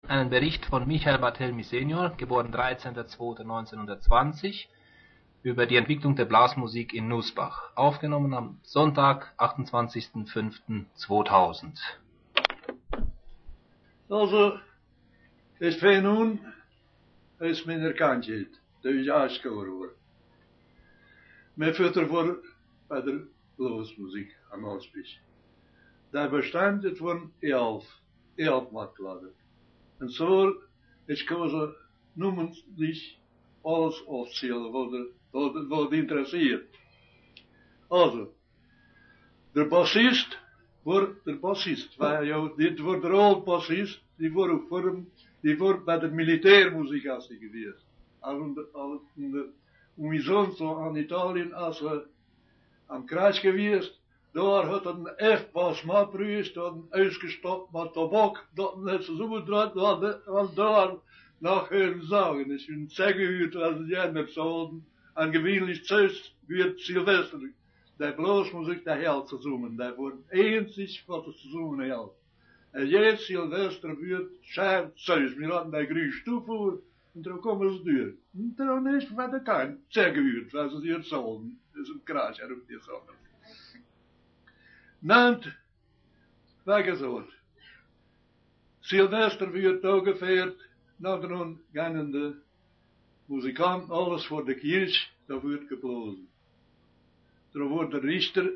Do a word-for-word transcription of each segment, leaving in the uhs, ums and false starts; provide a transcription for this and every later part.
einen Bericht von Michael Barthelmy Senior, geboren dreizehnter zweiter neunzehnhundertzwanzig, über die Entwicklung der Blasmusik in Nussbach, aufgenommen am Sonntag, achtundzwanzigster fünfter zweitausend. Also, het fenomen is minder kantje, dus aanschoren worden. Met verder voor bij de bluesmuziek aan Oostbisch. Daar bestaat het van elf, elf maatkladen. En zo is kozen noementlich alles officieel wat wat wat interesseert. Also, de bassist wordt de bassist, waar jou dit wordt de rolbassist, die wordt ook voor hem, die wordt bij de militairmuziek als die geweest. Al de al de umizonzo aan Italië als we aan kruis geweest. Daar had een F-bas maatpriest dan uitgestopt met tabak, dat net zo goed draait, want daar nach hun sagen. Dus hun zeggen u het als jij hebt zo een gewöhnlich Zeus wird Silvester. Die bluesmuziek, die helpt te zoomen. Die wordt eens wat te zoomen helpt. En jij Silvester wird schijf Zeus. Wir hadden die grüß toevoer. En toen komen ze duur. En toen is wat de kan. Zeggen u het, wat ze het zullen. Dat is een kraas, er ook niet zo. Nant, weggezocht. Silvester wird toegeveerd. Nou, dan gaan de muzikanten alles voor de kirch, dat wordt geblazen. Er wordt de richter,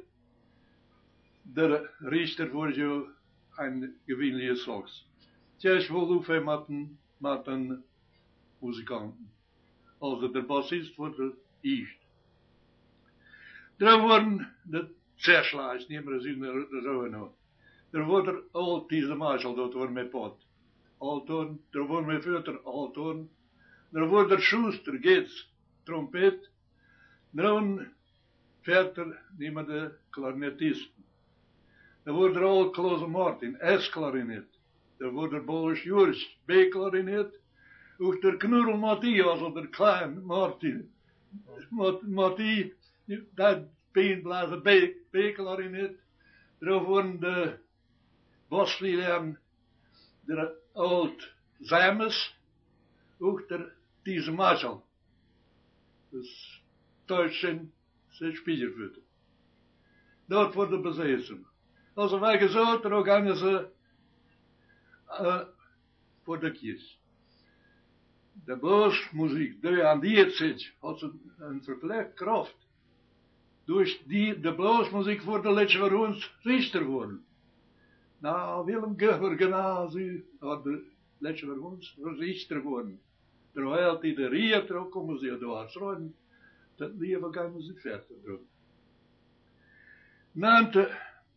de richter wordt jo een gewöhnliche Sox. Tjens wel hoeveel met een, met een muzikanten. Als de bassist wordt er eerst. Er worden de zerslaars, niet meer zien er zo nou. Er wordt er al deze marshal dat wordt met pot. Altoon, er wordt met vuurter altoon. Er wordt er Schuster, Gates, trompet. Dan verder nemen de klarinetisten. Er wordt er al Klose Martin, S-klarinet. Er wordt er Boris Jurs, B-klarinet. Ook der Knurl Matthias, of der Klein Martin. Mattie, dat beenblazen B-klarinet. Er worden de basviolen, der oud Zames. Ook der deze Marshall. Dus thuis zijn ze spiegelvoeten. Dat wordt de bezezen. Als wij gezond er ook gaan ze uh, voor de kies. De bluesmuziek, die aan die het zit, had ze een verpleegd kracht. Dus die, de bluesmuziek voor de letzte voor ons riester worden. Nou, Willem Gubber genazi, had de letzte voor ons riester worden. Terwijl die de riet er ook komen ze door schrijven. Dat leven gaan ze verder doen. Nante,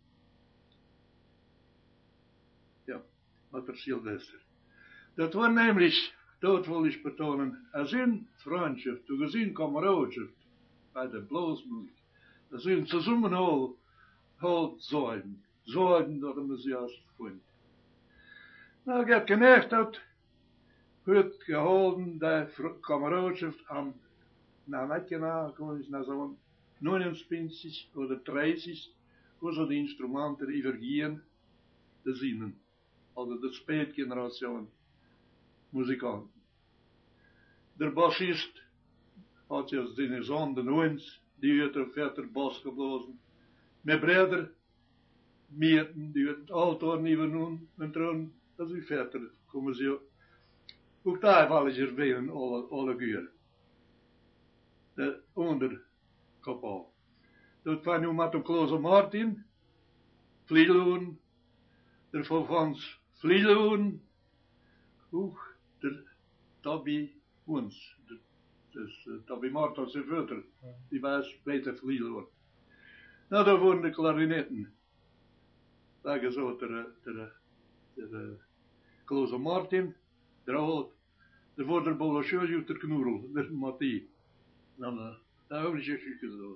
ja, wat er Silvester. Dat wordt namelijk, dat wil ik betonen, als een vriendschap, een gezien kameraadschap bij de bluesmuziek. Als een zusammen al, al zoiden, zoiden dat hem ze juist vindt. Nou, ik heb gemerkt dat wordt gehouden, de kameraadschap aan na wat genau, kom eens naar zo'n neunentwinzig oder dreißig, hoe ze de instrumenten übergehen, de zinnen. Also de spätgeneration muzikanten. Der bassist had je als de zoon de Noens, die heeft er verder bas geblazen. Mijn broeder, Meerten, die heeft het altaar niet genoemd, en toen, dat is verder, komen ze ook daar vallen ze erbij in alle, alle uren. De onderkapel. Dat kwam nu met de Klose Martin, Vlieloen, de Vervans Vlieloen, ook de Tabby Hoens, dus uh, Tabby Martin zijn vader, die was beter Vlieloen. Nou, daar worden de klarinetten. Daar gezegd de, de, de, de Klose Martin, de Hout, de Vorder Bolosjeus, de Knoerl, de Mattie. Dan, uh, daar heb je je gezegd.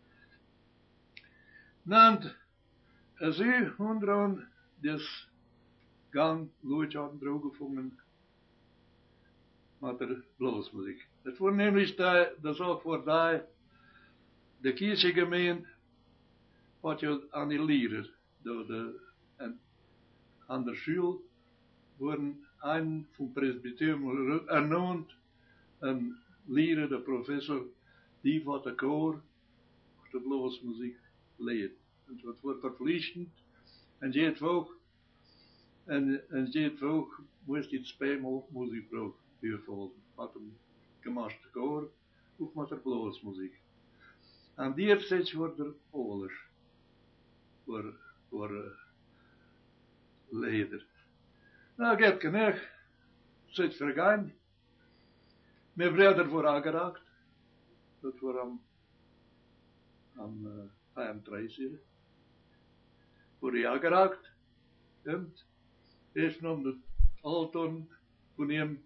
Nant, als u honderd des gang Leute hadden drooggevonden met de bluesmuziek. Het wordt nämlich da, dat ook voor daar de kirchengemeen wat je aan die lieren door de en aan de school worden einen vom Presbyterium ernannt, ein Lehrer, der Professor, die hat der Chor, de Blasmusik leert. Het wordt verplichtend. En jeet ook, en, en jeet ook, moest dit spelen muziek ook bijvolgen. Met een gemaste koor, ook met de blasmuziek. En die steeds wordt er alles voor, voor uh, leider. Nou, ik heb genoeg, zit vergaan. Mijn broeder wordt aangeraakt. Dat wordt aan aan uh, vijfendertig voor hij aangeraakt. En eerst nam de alton van hem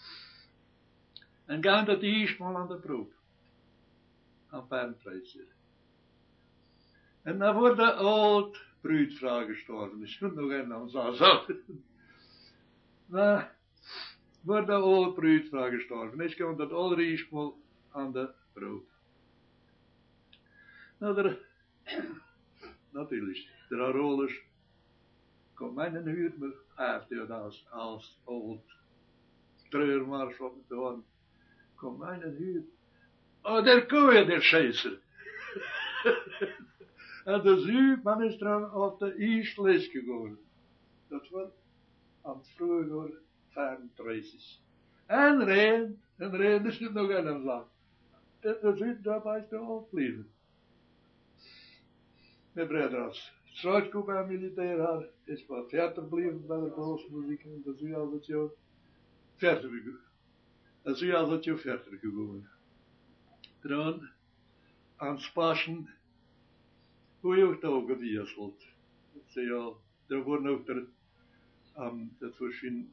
en gaan dat eerst mal aan de proef. Aan vijfendertig. En dan wordt de oud bruidvrouw gestorven. Ik moet nog een aan zo zeggen. Maar wordt de oud bruidvrouw gestorven. Ik kwam dat allereerst mal aan de proef. Nou, er, natuurlijk, er are rollers, komt mij een uur meer af, als, als oud treurmars wat het doen, komt mij een uur, oh, daar kom je, der scheisser. En dus u, man is er op de eerste les gegaan. Dat was aan het vroeger vijfendertig. En reen, en reen, is het nog een slag. En dus u, daar is de opleven. Mijn broeder als struitkoop aan militair had, is wat verder gebleven bij de blasmuziek. En dat is u altijd jou verder gegaan. Dat is u altijd jou verder gegaan. Dan, aan Spaschen, hoe je het ook gewisseld. Dat zei al, daar worden ook er, um, dat voorzien,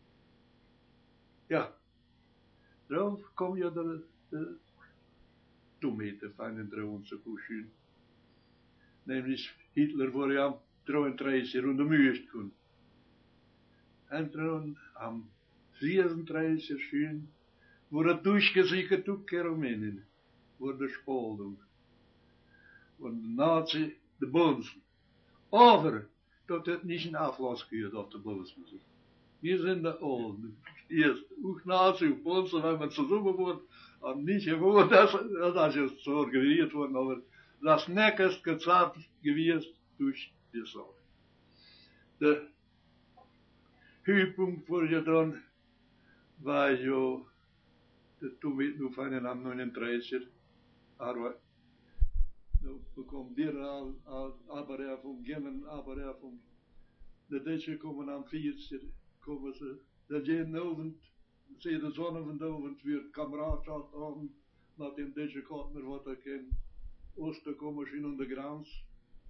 ja, dan kom je er, de, toemeten van een trouwens kusje. Nämlich Hitler voor ja drieëndertig rond de muur kon. En toen am vierunddreißig schön wurde durchgesickert durch Germanen, wurde Spaldung. Und de Nazi, de Bonzen. Aber, dat het niet een afwas gehört auf de Blasmusik. Wir sind de Olden. Eerst, ook Nazi, ook Bonzen, wenn man zusammen wordt, und nicht gewoon, dat, dat is zo organisiert worden, aber das nekkerst gezahlt gewesen durch die Sache. Der Höhepunkt voor je dan war jo, toen we nu van een am neununddreißig, aber nu bekom weer al, al, aber er van Gennen, aber er van, de Duitsers komen aan vierzig, komen ze, dat je een avond, zie de zon van de avond, weer kameraadschap aan, naar den Duitsers gaat meer wat ik ken. Oosten komen ze in de grens.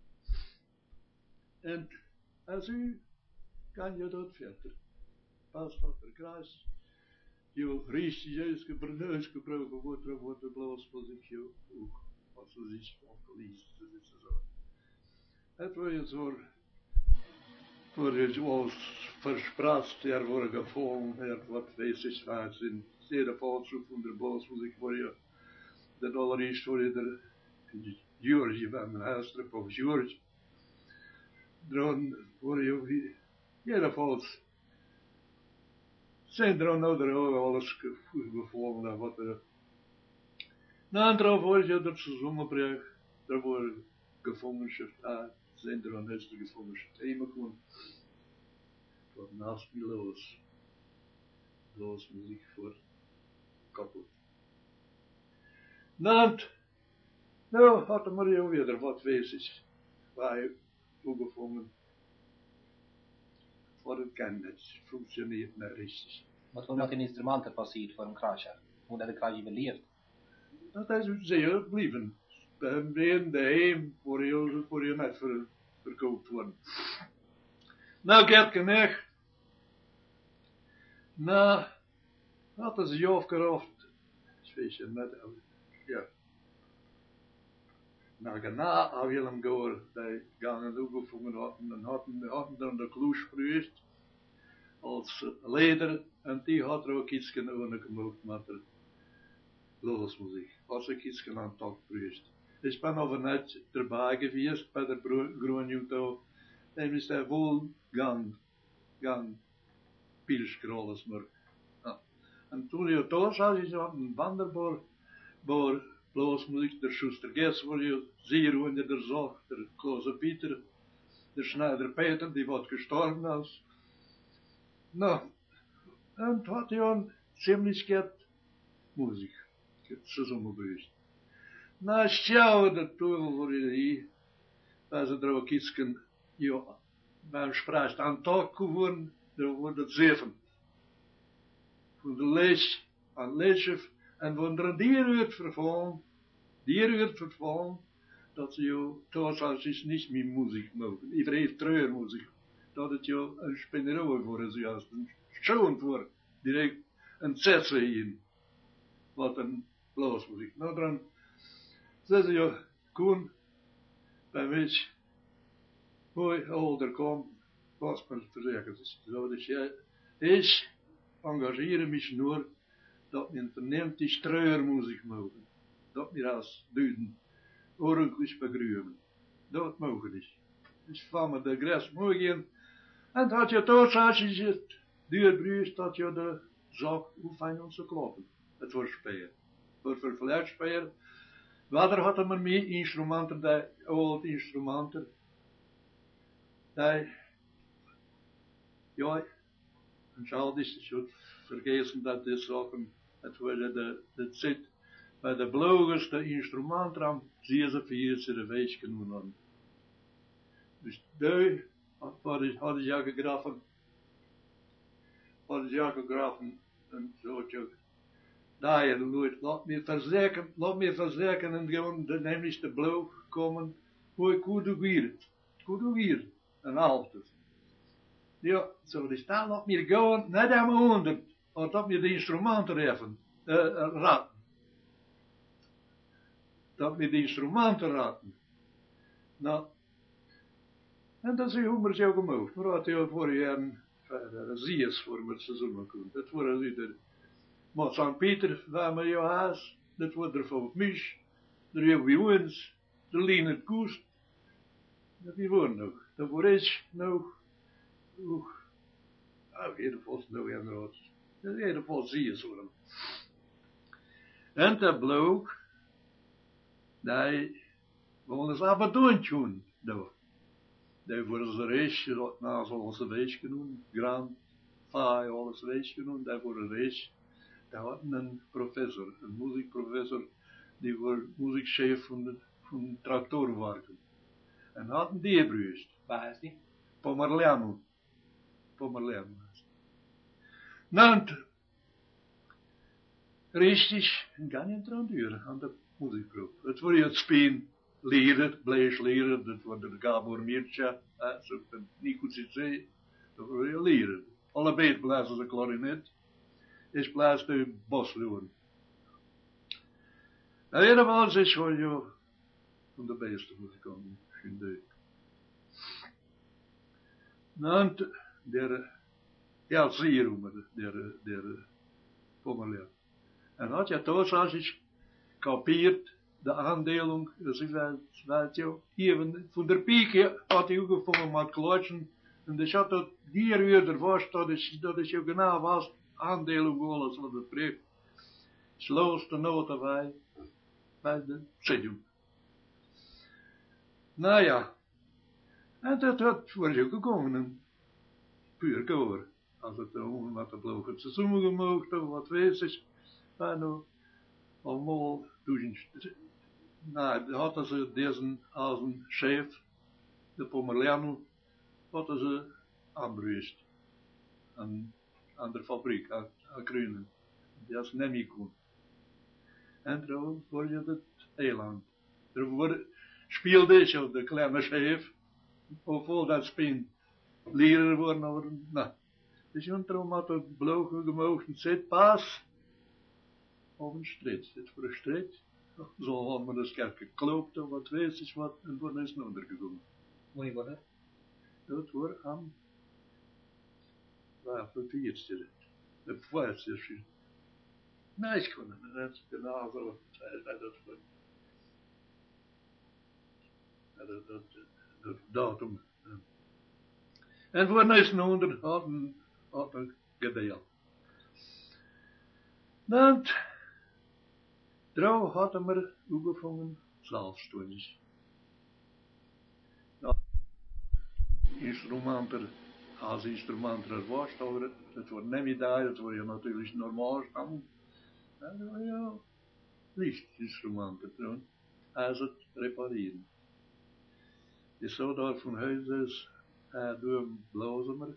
En als u kan je dat verder. Pas wat er kruis. Je religieus gebruiken wordt er wordt de blasmuziek je ook. Als ze zich opgelezen, dat is zo. Het wordt je zo voor je zoals verspreid, er wordt gevallen, er wordt wees waar zijn. Zeer valshoek van de blasmuziek voor je. Dat allereerst voor je er George van mijn huistrip of George. Dan word je weer, jedenfalls, zijn er nou er alles gevonden wat er. Na dan word je dat ze zonnebrug, daar worden gevangenschap uit, zijn er aan huis de gevangenschap eenmaal gewoon. Wat naast me los, los muziek voor kapot. Na nou, had de Maria weer wat wezen, waar je toegevonden. Voor het kennis functioneert niet richtig. Wat voor met een instrumenten passiert voor een krasje? Hoe dat de krasje beleert? Dat is zeer gebleven. Bij de heem voor je, voor je net ver, verkoopt worden. Nou, ik heb genoeg. Nou, dat is je afgeroft. Zwees je net, ja. Na gena a Willem Goer, die gangen toegevoegd hadden en hadden, hadden dan de kloes geprüft als leider en die had er ook iets genomen gemaakt met de blasmuziek. Als ik iets aan het geprüft. Ik ben over net erbij geweest bij de Groenjuto en is hij vol gang, gang Pilsker alles maar. Ja. En toen je thuis had, is er een wanderbaar, baar blasmuziek, der Schuster Gets, waar je zeer hoe je er zag, der Klose Pieter, der Schneider Peter, die wat gestorben is. Nou, en het had je een ziemlich get muziek, het seizoen geweest. Na sjouw de toegel voor je hier, als het er ook iets kan, ja, men spreekt aan taak geworden, er wordt het zeven. Van de lees, aan leesjef, en van er dier wordt vervallen, dier wordt vervallen, dat ze jou, thuis als is niet meer muziek mogen. Iedereen heeft treurmuziek. Dat het jou een spinnerooi voor is, juist een schoon voor, direct een zetje in. Wat een blaasmuziek. Nou dan, zeggen ze jou, Koen, bij mij, mooi ouder komt, was maar verzekerd is. Zo, dus jij, ik engageer mich nur, dat men verneemt die treurmuziek mogen. Dat wir als Duden ordentlich begrüben. Dat mogen is. Dus van me de gres mooi gaan. En dat je toch als je zit, duur bruist, dat je de zak, hoe fijn onze kloppen. Het wordt spelen. Het wordt verluid spelen. Wat er hadden we mee instrumenten, die oud instrumenten. Die, ja, en schade is het zo vergeten dat die zaken, het worden de, het zit, bij de blogers, de instrumentram, zie ze vier ze de wees genoemd. Dus die, had ik ja gegraven, had ik ja gegraven, en zootje. Daar je nooit, laat me verzekeren, laat me verzekeren en gewoon de, nämlich de blog komen, hoe ik hoe doe hier, hoe doe hier, een halfte. Ja, zo is dat, laat me gaan, net aan mijn honden, of dat me de instrumenten even, uh, uh, raten. Dat me de instrumenten raten. Nou, en dat is hoe maar zo gemoogd. Maar dat je voor je een, een zies voor het seizoen komt. Dat wordt er ieder. Maar Sankt Pieter, waar met jouw huis, dat wordt er voor mis. Er hebben we ons, de Lienert Koest. Dat die wordt nog. Dat wordt is nog. Oeh. Nou, in ieder geval nog een rood. In ieder geval zies voor hem. En dat blok. Die willen ze af en toe doen. Die worden ze reisje, dat na zoals ze reis genoemd. Grand, Fai, alles reis genoemd. Die worden reis. Die hadden een professor, een muziekprofessor, die was muziekchef van de, van de tractorwerken. En hadden die gebruist. Waar is die? Pomerleanu. Pomerleanu. Nant. Richtig, een gange dran duren aan de muziekproef. Het wordt je het speen leren, blijf leren, dat wordt de Gabor Mircea, zo kan niet goed zitten, dat wordt je leren. Allebei blazen ze klarinet. Is plaats de bosloon. En helemaal is voor jou van de beste muzikanten, vind ik. Nou, der, ja, zie je hoe der, der, Pommerleer. En had je thuis als je kapiert, de aandeling, dus ik weet je, even van der piek had hij ook gevonden met klotsen, en dus had dat vier uur ervoor, dat is, dat is je genau was, aandelen alles wat het preekt. Sloos de noten bij, bij de seizoen. Nou ja, en dat had voor je gekomen, een puur koor. Als het om wat de blok het seizoen gemoogd, of wat wees is, maar nou, allemaal duizend. Nou, hadden ze deze als een chef, de Pomerleanu, hadden ze aanbruist. Aan, aan de fabriek, aan, aan Kruinen. Dat is Nemikon. En trouwens word je het eiland. Er wordt, speelde je de kleine chef, of vol dat spin, leren worden over, nou. Dus je trouwens had het blogen gemoogd, zit pas, op een strijd. Zit voor een strijd. Zo had men dus kerk gekloopt, of wat wees is wat, en voor is het ondergekomen. Moet je worden? Dat wordt aan, waar voor het eerste zit. De voorste zit. Nee, ik kon het, dat is genau zo, dat dat voor. Dat, dat, dat datum. En voor is het onder, had een, had een gedeeld. Dan, trouw hadden we aangevangen zelfstandig. Ja, instrumenten, als instrumenten er was, dat wordt niet meer daar, dat wordt je natuurlijk normaal staan. Dat wordt ja lichtinstrumenten doen, als het repareren. Je zou daar van huis is, hij doet een blazemer.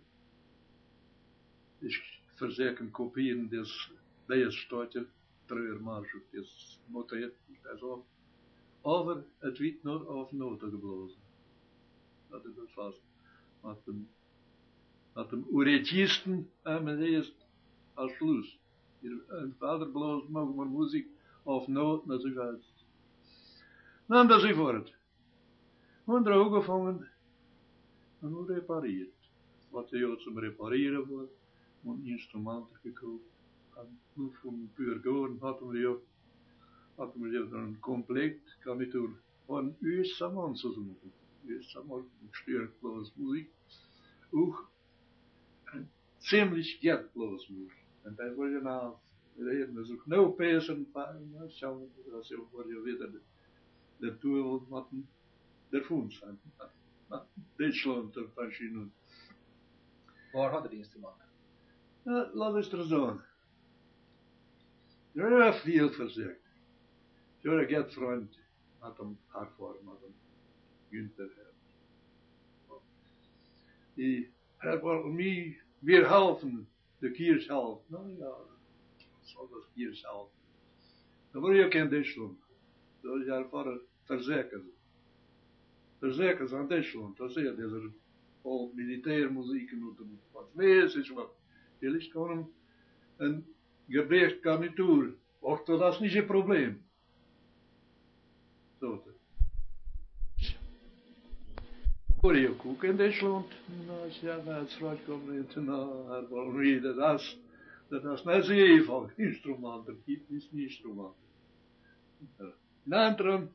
Ik verzekeren kopieën des bijstotje, treurmars, des motief, dat zo. Over het wiet nog of noten geblazen. Dat is het vast. Met hem, met hem uretjisten en met eerst als sluis. Een vader blazen mogen maar muziek of noten, dat is uit. Dan dat is voor het. En er ook gevangen en hoe repareerd. Wat de Joodse repareren voor, een instrumenten gekocht. En nu van puur goren hadden we je, hadden we je een compleet, kan ik doen, van u is samen zo moeten. U is samen stierkloos muziek. Ook een ziemlich geldloos muziek. En dat wordt je nou, dat is ook nou pezen, schauen, als je voor je weet, de toer wat der Fund zijn. Duitsland ter Maschinen. Waar hadden die instrumenten? Ja, laat eens er zo. Er is veel verzekerd. Zo'n getvriend had hem ervaren, had hem Günther. Die hebben mij weer helpen, de kiers helpen. Nou ja, zal dat kiers helpen. Dan word je ook in Duitsland. Dat is ervaren verzekerd. Verzekerd aan Duitsland, dat is er al militaire muziek en wat meer is wat. Je is gewoon een gebrek garnituur. Och, dat is niet je probleem. Zo te. Hoor je ook in Duitsland? Nou, ja, naar het straks komen in naar Balrie, dat is, dat is net zo even instrumenten, het is niet instrumenten. Naantrum,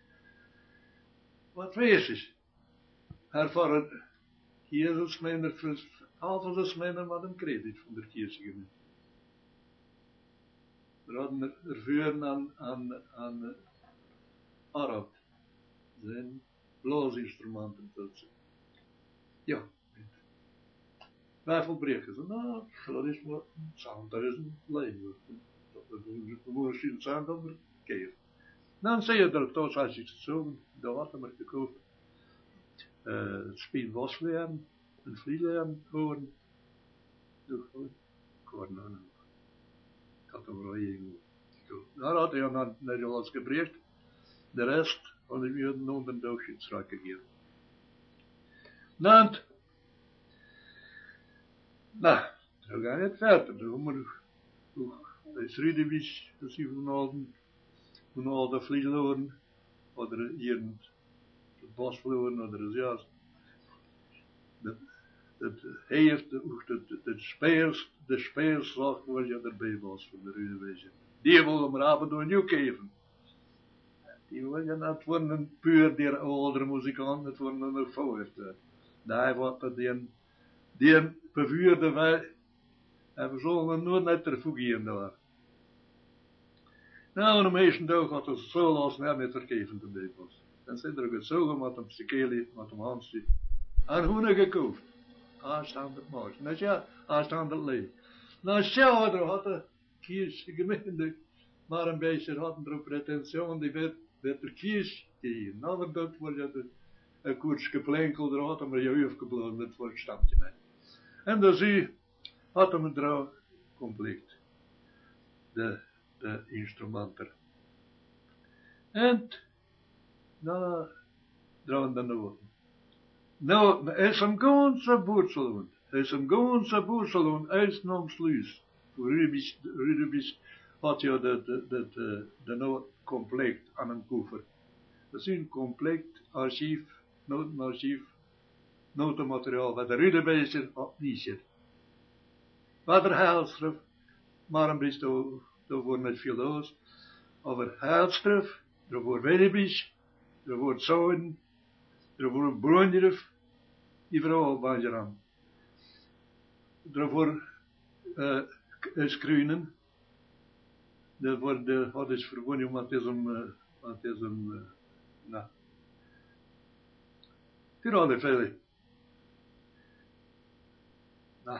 wat wees is? Ervaren, hier is minder, half is minder met een krediet van de kiezer genoemd. We hadden er vuren aan, aan, aan Arab, zijn blaasinstrumenten tot. Ja, wij volbreken ze. Nou, dat is maar, sound, dat is een leven. Dat moest je sound over keer. Dan zie je dat toch als je het zo, dat wat er maar gekocht. Uh, het speel was leren, een vlieg leren, horen. Doe gewoon, gewoon aan. Ik had er wel één. Nou, had hij dan net alles gebruikt. De rest had ik weer nog een doosje strak gegeven. Nou, nou, zo ga je het verder doen, maar dat is Rüdebisch, dat is hier van al, van al de vliegloren, of er hier in het bos vloeren, of er is juist, dat, dat heeft, dat de speers, de speerslag waar je erbij was van de Rüdebisch. Die willen maar af en toe een nieuw geven. Die willen, het worden een puur die oudere muzikanten, het worden een vooruit. Daar wordt dat die, die bevuurde wij, en we zullen nooit net te fugeren daar. Nou, de meeste dag had het zo los net met vergeven te bij was. Dan zijn er gezogen met een psycheli, met een handje, en hoenen gekocht. Aanstaande morgen. Nou ja, aanstaande leeg. Nou, ja, er had de kies gemeente, maar een beetje hadden er een pretentie, die werd, werd er kies tegen. Nou, dat wordt je de, een koers geplenkeld, er had hem er je hoofd geblozen, dat wordt een stapje mee. En dan zie je, had hem er compleet. De, de instrumenten. En, nou, drauen dan de nou, er is een ganze boersalon. Er is een ganze boersalon, uitnomsluis. Voor Rüdebisch had je de, de, de, de, de nood compleet aan een koffer. Dat is een compleet archief, notenarchief, notenmateriaal, wat de Rüdebisch op niet zit. Wat er heilstraf, maar een beetje, daar wordt niet veel los. Over heilstraf, er wordt Rüdebisch, er wordt zouden, er wordt broodjerf, die vrouw bij je aan. Er wordt uh, skruinen. Dat wordt, uh, wat is verwoning, want het is een, uh, want het is een, uh, nou. Tirade veel. Nou.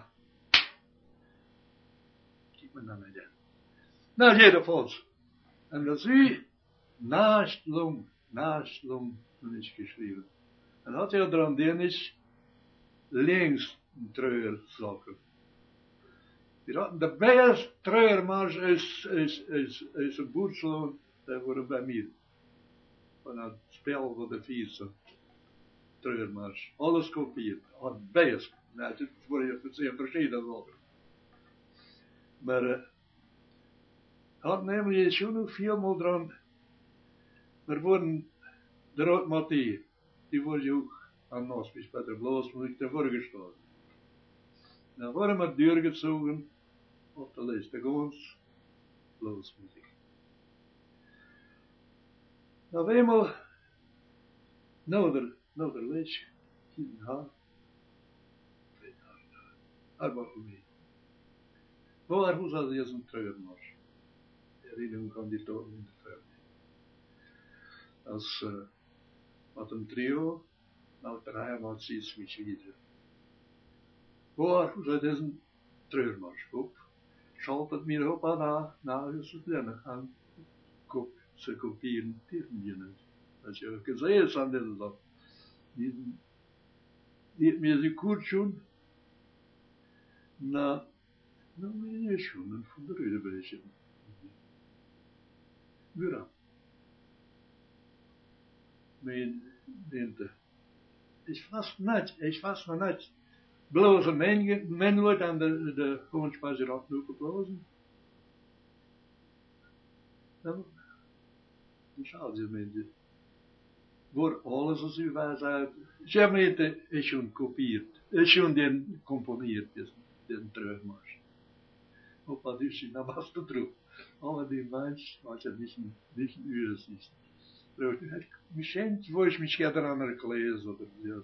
Kijk maar naar mij. Nou, jedenfalls. En dat zie je, naast Lom, naast Lom, toen is geschreven. En dat je er aan den is, links een treurzakken. De beste treurmars is, is, is, is een boersloon, dat wordt bij mij. Van het spel van de vierse treurmars. Alles kopieert, het best. Nou, het wordt zeer verschillend over. Maar, uh, had namelijk schon nog viermal dran, er worden de rood Mathieu, die wordt je ook aan Nospis bij de Blasmuziek tevoren gestorven. Dan worden we doorgezogen op de lijst, de gewons Blasmuziek. Nou, eenmaal, nou der, nou der lijst, hier haar, twee haar, haar mag u mee. Waar was dat eens een treurmars? Herinnering kan die toch in de verder. Als uh, wat een trio, nou draaien we het steeds met ieder. Waar dat is een treurmars op. Schalt het meer op aan na, na is het rennen aan kop, ze kopiëren tegen je net. Als je gezegd is aan dit dat. Niet, niet meer zo goed schoen. Na, nou meer schoenen van de rode beestje. Bureau. Mijn dinte. Is vast net, is vast maar net. Blozen men, men wordt aan de, de hoonspazier aflopen blozen. Dan, dan zal je mensen. Voor alles als u was uit. Ze meente, is schon kopieerd. Is schon den componeerd, is den treurmars. Op wat is je, nou was het terug. Alle die mensen, als het niet een, niet een uur is. Misschien word je misschien aan Hercules of zo.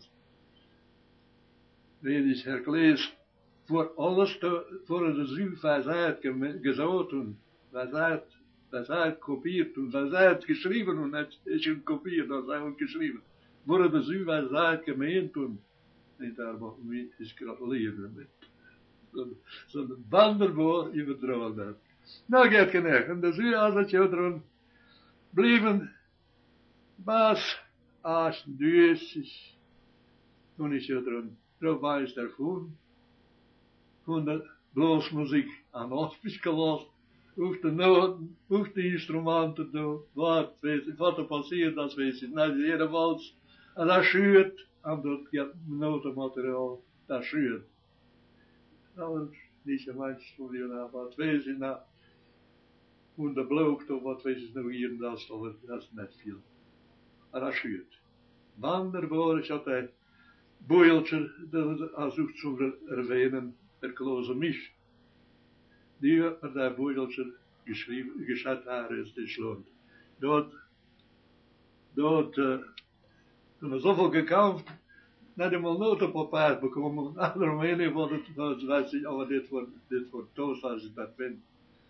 Weet je, Hercules, voor alles te, voor de ziel was uit gezouten, was uit, was uit kopieerd, was uit geschreven, en het is een kopieerd, dat is eigenlijk geschreven. Voor de ziel was uit gemeend toen. En daar mag me eens gratuleren met. Zo'n banderboor je vertrouwen dat. Nou, gaat genoeg. En dus u als het jou erin blijven, maar als het duur is, toen is jou erin, erop is daarvoor, van de blasmuziek aan Nospis gelast, hoeft de noten, hoeft de instrumenten te doen, wat, weet, wat er passeert, dat weet je, nou, de hele wals, en dat schuurt, en dat gaat notenmateriaal, dat schuurt. Nou, niet zo mensen voor je nou, wat weet je nou, hoe de bloot of wat weet je nou hier en dat is toch, dat is net veel. En dat schuurt. Wanderboor is dat hij boeiltje, als zoekt zo'n erwenen, er kloze mis. Die er dat boeiltje geschreven, gezet haar is in Schland. Dat, dat, uh, toen er zoveel gekauft, net eenmaal notenpapier bekomen, andere mening van het, dat weet je, oh, dit wordt, dit wordt toos als je dat vindt.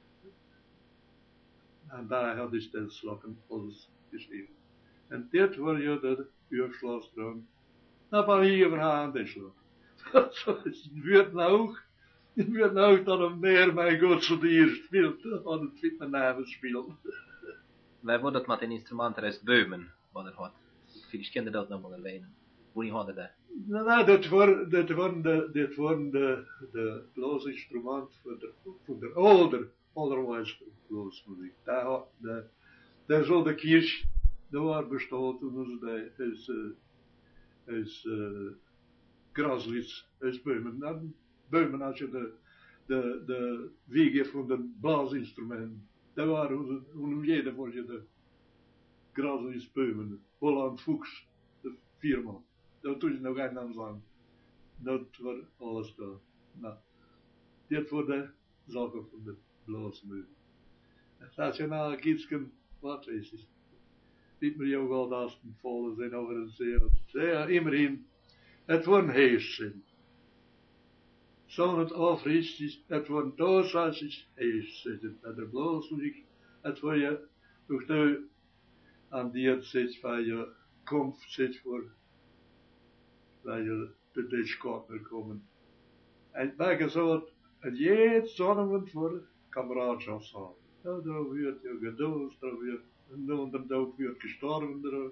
En daar had ik ten slotte alles geschreven. En dit wordt je de uurslaatstroom. Nou, van hier verhaan dit slot. Zo is het wordt nou, het wordt nou dat een meer mijn godse dier speelt, dat het fit met naven speelt. Wij worden het met een instrument rest beumen, wat er had. Ik kende dat nog wel wenen. Hoe die hadden dat? Nou, dit worden, dit worden de, dit worden de, de blaasinstrument voor de, voor de ouder, onderwijs blaasmuziek. Daar, de, daar zal de kirch, daar waar bestaat, toen is, is, uh, is, uh, Graslitz, is Beumen. Nou, Beumen als je de, de, de wiege van de blaasinstrumenten, daar waren, hoe, hoe noem je dat voor je de Graslitz Beumen, Holland Fuchs, de vierman. Dat doe je nog een naam aan. Dat wordt alles daar. Nou, dit voor de zaken van de blaasmuziek. Nationale kidsken, wat is het? Niet meer jou wel als een volle zijn over een zee. Ja, immerhin, het wordt een hees zijn. zo'n het africht, het wordt doos als is, is het met de bloosmuziek, het wordt je, toch de, aan die het zit van je komst zit voor, waar je de Dutchkortner komen. En bij zo het jeet zonnewind voor kameraadschap zal. Nou, daar wordt je gedoos, daar wordt, en dan wordt wordt gestorven er.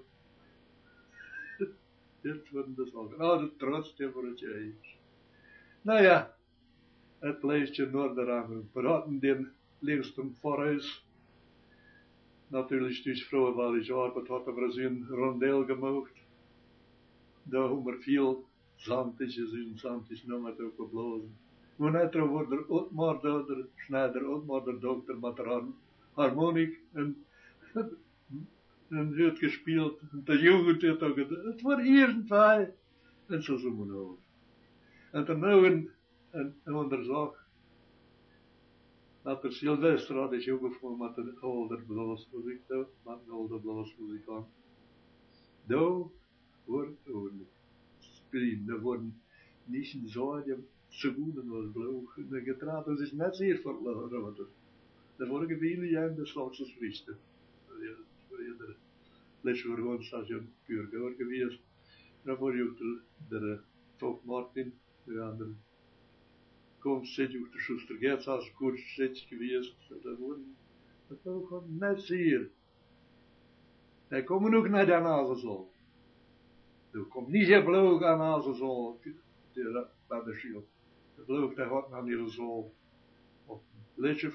Dit wordt dus al, nou, de trots voor het je is. Nou ja, het leestje Noorderaan, praten den liefsten voorhuis. Natuurlijk dus vroeger wel eens arbeid had er zo'n rondeel gemaakt. Daar hebben we veel zandjes in, zandjes nog met ook geblazen. Maar net wordt er ook maar de snijder, ook maar de dokter met de harmonie en, en heeft gespeeld. En de jugend heeft ook gedaan. Het wordt hier en twee. En zo zo maar over. En dan nog een, een, een andere zaak. Dat er Sylvester had is ook gevonden met een oude blaasmuziek, met een oude blaasmuzikant. Daar wordt oorlijk. Spelen, daar worden niet in zo'n seconden als blauw. De getraten is net zeer verloren. Daar worden gebieden jij de slagses vrienden. De les voor gewoon station puur door geweest. Dan word je ook de, de Top Martin, de andere. Komt zit je op de Schuster Gerts als koers zit geweest. Dat worden, dat wordt gewoon net zeer. Hij komt ook naar de Nazenzol. Er komt niet zo blauw aan Nazenzol. Bij de schild. De blauw dat gaat naar die zol. Op Litchef.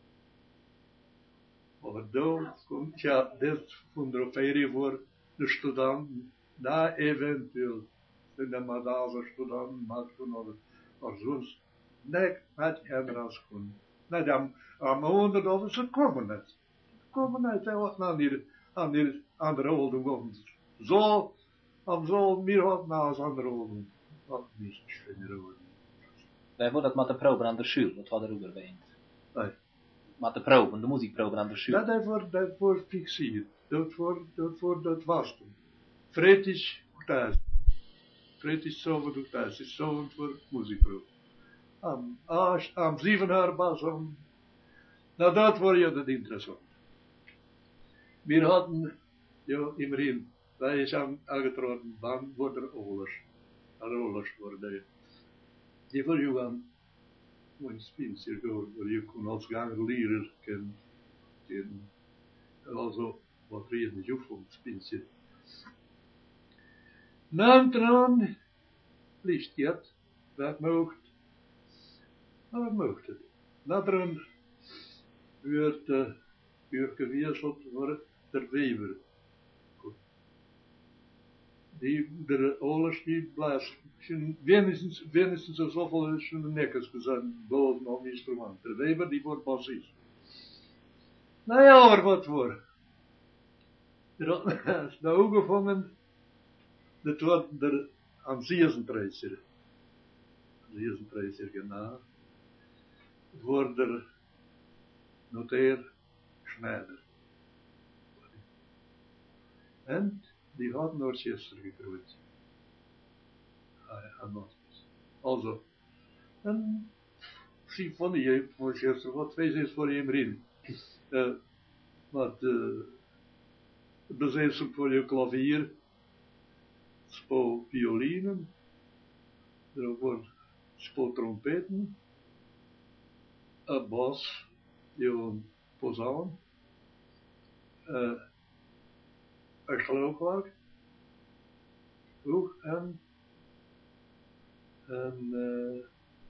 Maar daar komt, ja, dit van de ferie voor de studenten. Daar eventueel. En de Madazer studenten maakt van maar soms. Nee, met Henras kon. Nee, dan, aan mijn honderd of ze komen net. Ze komen net, hij was aan die, aan die, aan de oude grond. Zo, aan zo, meer wat naast aan de oude. Wat niet, vinden we. Wij worden dat met de proben aan de schuur, wat we erover weten. Nee. Met de proben, de muziekproben aan de schuur. Dat wordt, dat wordt fixeerd. Dat wordt, dat wordt, dat was toen. Fretisch, thuis. Fretisch, zo wordt thuis. Is zo voor muziekproben. Am, am zeven jaar pas om. Nou, dat wordt je dat interessant. We hadden, ja, immerhin, wij zijn aangetrokken, dan wordt er oorlog. Er oorlog worden. Die wil je aan, een spinster gewoon, waar je kon als gang leren kennen. En also, wat reden je van spinster. Nou, dan, liefst het, dat moogt. Maar dat mocht het. Naderen werd uh, gewisseld voor de wever. Die, de oorlog die blaast, wenigstens, wenigstens zoveel als hun nekkers gezet, boven op instrument. De wever die wordt bassist. Nou ja, maar wat voor. Er is nou gevangen, dat wordt er aan Ziesentreizer. Ziesentreizer genaamd. Wordt er noteer Schneider. En die had naar Chester gegroeid. Aan Noordwest. Also, en symfonie heeft voor Chester, wat twee is voor je erin. Uh, wat uh, bezeefsel voor je klavier, spel violinen, er wordt spel trompeten, een bas, een posaan, uh, een geluidwerk, ook en een, uh,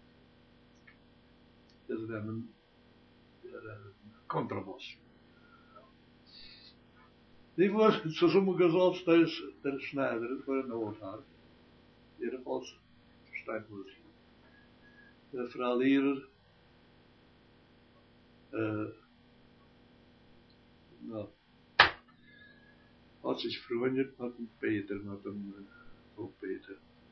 dat is dan een, een contrabas. Die wordt, zo sommige zelfs thuis, der Schneider, voor een oorzaak. In ieder geval, verstaat me misschien. De verhaalleraar, uh, nou, had zich verwonderd met een Peter, met een, uh, ook Peter.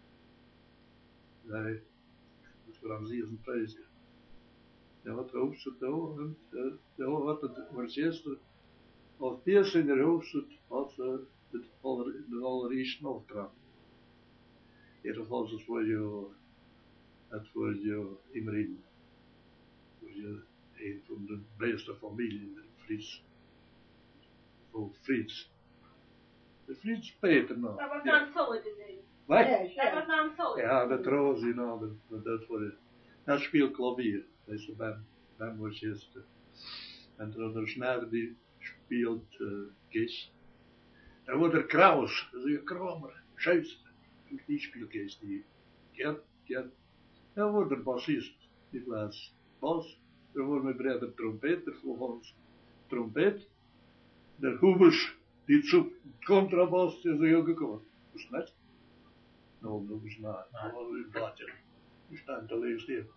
Nee, dat was aan zich een prijs. Ja, wat hoofdstuk nou, en, uh, ja, wat het, voor het eerste, als het eerste in de hoofdstuk had uh, het aller, de allereerste opdracht. In ieder geval, zoals voor je, Dat was je immerhin. Was je een van de beste familie in de Fries. Voor Fries. De Fries Peter nog. Dat was dan zo in de zin. Wat? Dat was dan zo. Ja, dat Rosie nou, dat, dat was het. Dat speelt klavier. Dat is de band, bandmorchester. En de Schneider die speelt uh, Kees. Dan wordt er Kraus, dat is een Kramer, Scheus. Die speelt Kees, die kent, kent. Dan wordt er bassist, die plaats bas. Dan wordt mijn broer trompet, er volgens trompet. De Hoebers, die zoekt contrabas, die is ook gekomen. Dat is net. Nou, dat is na, nou, een bladje. Die staan te lezen hier.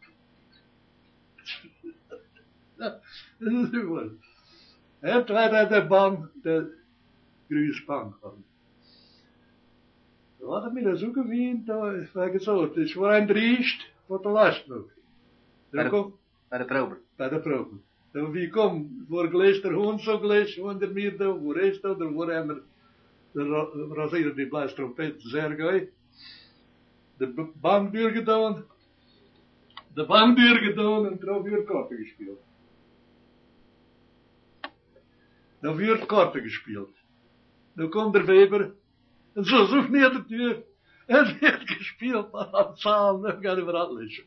Ja, dat is heel goed. En toen had de bang, de gruusbank van. We hadden me dat zoeken vriend, dan ik het zo, het is voor een driest, voor de last nog. Bij de, kom, bij de probe. bij de probe. Dan wie kom, voor geleest er gewoon zo geleest, gewoon er meer door, voor eerst door, dan voor hem er, de razier die blijft trompet, zeer gauw. De bank duur gedaan, de bank duur gedaan en toen weer kaarten gespeeld. Dan weer kaarten gespeeld. Dan komt er Weber, en zo zoekt neer de deur, en weer gespeeld, maar aan het zaal, dan gaat hij weer alles.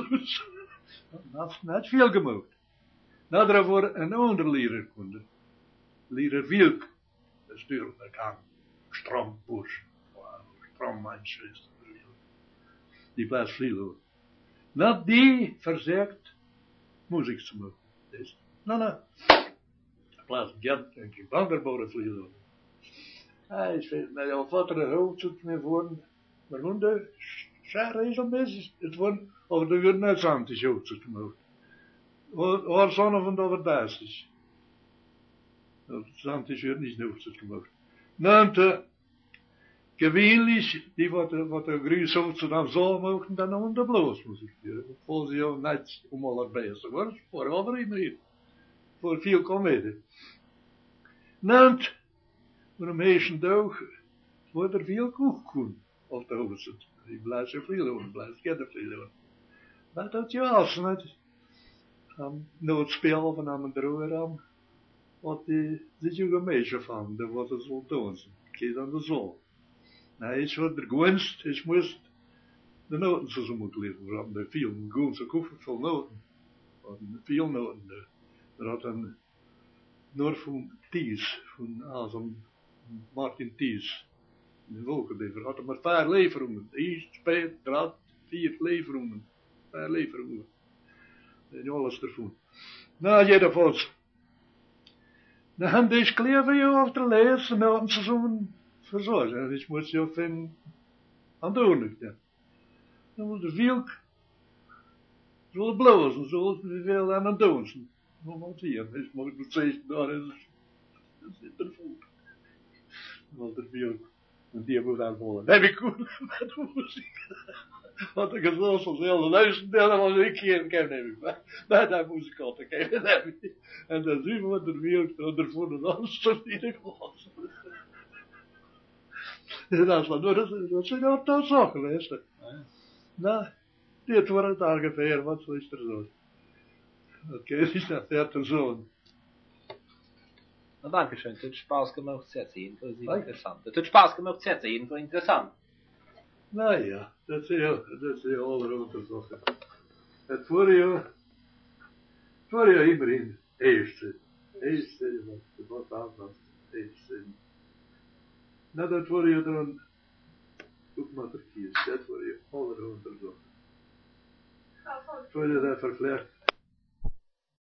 Dat is net veel gemocht. Nou, daarvoor een ander leraar konden. Leraar Wielk, dat is natuurlijk aan, stram poes, stram menswezen. Die blijft veel. Nou, die verzegt muziek te maken. Dus, nou, nou. Plaats Gent en ik bang erboven vliegen. Hij is veel, met jouw vader een hoofd zoekt me voor, maar gewoon de schare is een beetje, het wordt, of de wordt net aan te hoofd zoekt me ook. Waar zonne van dat het best is. Dat zand is weer niet hoofd zoekt me ook. Nou, te, gewöhnlich, die wat, wat de gruus hoofd zo dan zo mogen, dan om de bloos muziek. Volgens jou net om al het beste wordt, voor over iedereen. Voor veel komedie. Nou, voor een meisje dag wordt er veel koek doen op de hoofd. Die blijft zo veel doen, blijft geen veel doen. Maar dat ja, als net aan nooit spelen van aan mijn droger aan, wat die zit je een meisje van, dat was het zo doen. Kijk dan de zon. Nou, iets wat er gewinst, is moest de noten zo moeten leren, want de veel gewoon zo koffie vol noten. Veel noten. Er had een Noord van Thies, van Azem, Martin Thies, de Wolkenbever, had er maar vier leverungen. Eerst, twee, drie, vier leverungen. Vier leverungen. En alles ervan. Nou, jedenfalls. Dan gaan deze kleven je af te lezen, en dan ze zo'n verzorgen. En dus moet je op een aandoenlijk, ja. Dan moet de wielk, zo blozen, zo veel aan het doen. Nog wat hier, dus moet ik het steeds daar is, zit er vol. Want er viel, want die moet aan volgen. Dat heb ik goed met de muziek. Want ik het wel zoals heel de luisteren, dat was ik hier in ken, heb ik. Maar daar moest ik altijd kijken, dat heb ik. En dan zien we wat er viel, er voor de danser die ik was. En dat is wat, dat zijn altijd zo geweest. Nou, dit wordt het ongeveer, wat zo is er zo. Oké, okay, is dat der zoon. Nou, danke schön. Het Spaß gemacht, sehr, sehr interessant. Het heeft Spaß gemacht, sehr, sehr interessant. Nou ja, dat is heel, dat is heel allerhande zaken. Het vorige, vorige immerhin, eerste, eerste, wat, wat anders, eerste. Nou, dat vorige dan, ook maar verkies, dat vorige allerhande zaken. Vorige dat vervlecht.